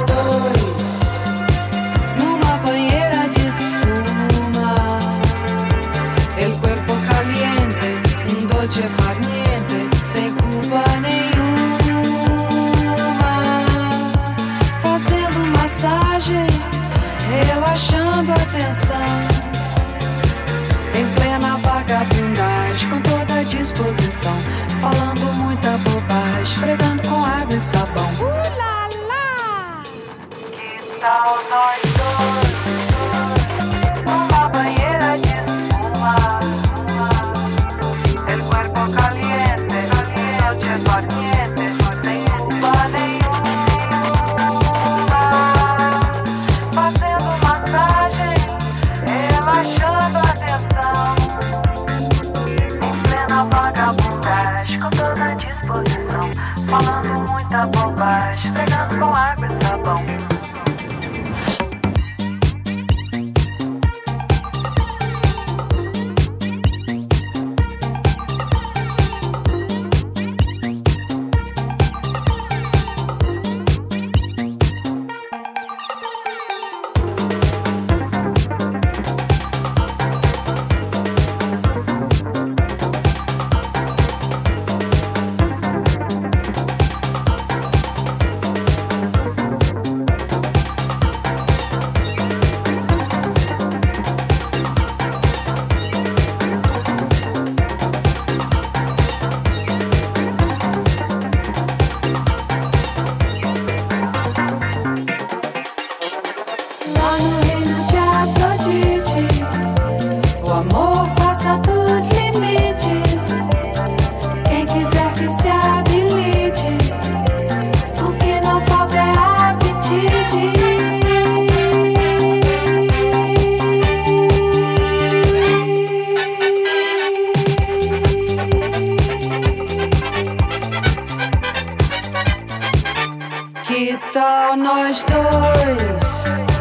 dois numa banheira de espuma. El cuerpo caliente, um dolce far niente, sem culpa nenhuma. Fazendo massagem, relaxando a tensão. Em plena vagabundagem, com toda a disposição. Falando muita bobagem, esfregando com água e sabão. La la! Que tal nós dois numa banheira de espuma? El cuerpo caliente, noche farniente, sem culpa nenhuma. Fazendo massagem, relaxando a tensão. Em plena vagabundagem, com toda a disposição. Falando muita bobagem, esfregando com água e sabão. Lá no reino de Afrodite, o amor passa dos limites. Quem quiser que se habilite, o que não falta é apetite. Que tal nós dois